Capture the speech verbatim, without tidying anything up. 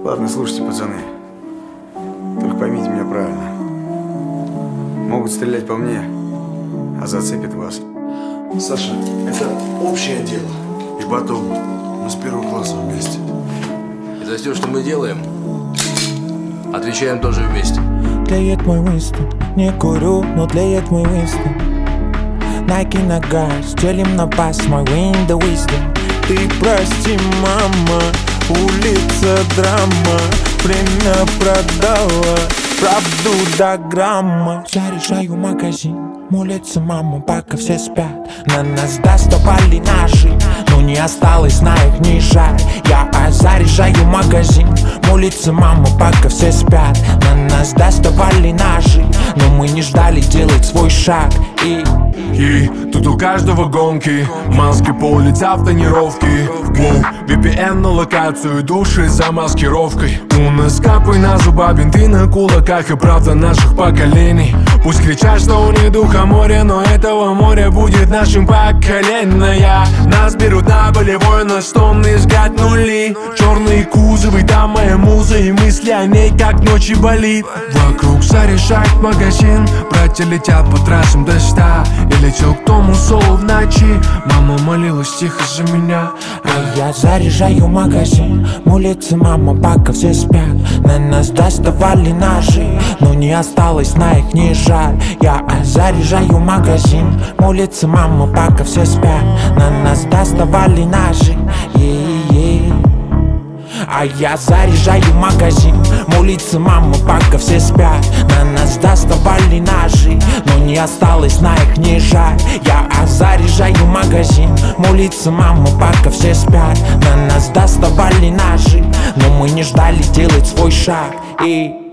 Ладно, слушайте, пацаны. Только поймите меня правильно. Могут стрелять по мне, а зацепят вас. Саша, это общее дело. И потом, мы с первого класса вместе. И за все, что мы делаем, отвечаем тоже вместе. Тлеет мой Уинстон, не курю, но тлеет мой Уинстон. Nike на газ, делим на пас, мой window wisdom. Ты прости, мама, улица драма, время продала правду до грамма. Заряжаю магазин, молится мама, пока все спят. На нас доставали ножи, но не осталось на их ни жаль. Я заряжаю магазин, молится мама, пока все спят. На нас доставали ножи, но мы не ждали делать свой шаг. И И тут у каждого гонки, маски по улице в тонировке. Воу, ви пи эн на локацию, души за маскировкой. У нас капы на зуба, бинты на кулаках и правда наших поколений. Пусть кричат, что у них духа море, но этого моря будет нашим поколением. Нас берут на болевой, на стомный взгляд нули. Черные кузовы, там моя муза, и мысли о ней как ночи болит. Вокруг заряжает магазин, братья летят по трассам до ста. И летел к тому солу в ночи, мама молилась тихо за меня. А я заряжаю магазин, молится мама, пока все спят. На нас доставали ножи, но не осталось на их ни жаль. Я заряжаю магазин, молится мама, пока все спят. На нас доставали ножи, е-е-е. А я заряжаю магазин, молится мама, пока все спят. На нас доставали ножи, но не осталось на их ни жаль. Я заряжаю магазин, молится мама, пока все спят. На нас доставали ножи, но мы не ждали делать свой шаг. И